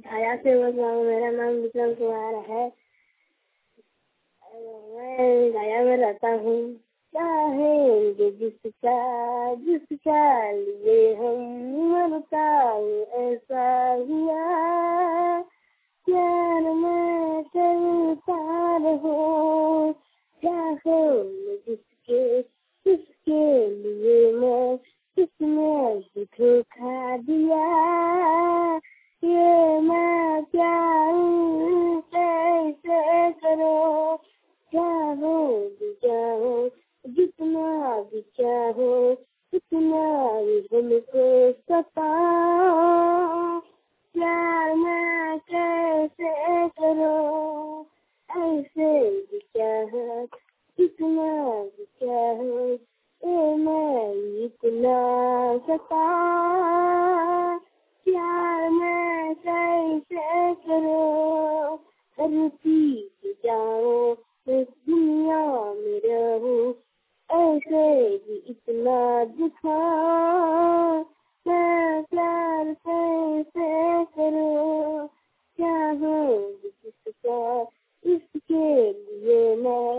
छाया से बोल रहा हूँ। मेरा नाम विक्रम कुमार है। मैं गया में रहता हूँ। चाहेंगे जिसका लिए हम मरता ऐसा हुआ। प्यार में चलता रहो चाहे जिसके लिए मैं किसने धोखा दिया। ये मैं प्यार कैसे करो चाहो जितना भी चाहो उतना भी हमको सताओ। प्यार मैं कैसे करो ऐसे भी चाहो इतना भी चाहो ए मैं इतना सताओ। प्यार मैं कैसे करो हर पीछे जाओ इस दुनिया में रहो ऐसे भी इतना दिखाओ। मैं प्यार कैसे करो चाहो जिसका इसके लिए मैं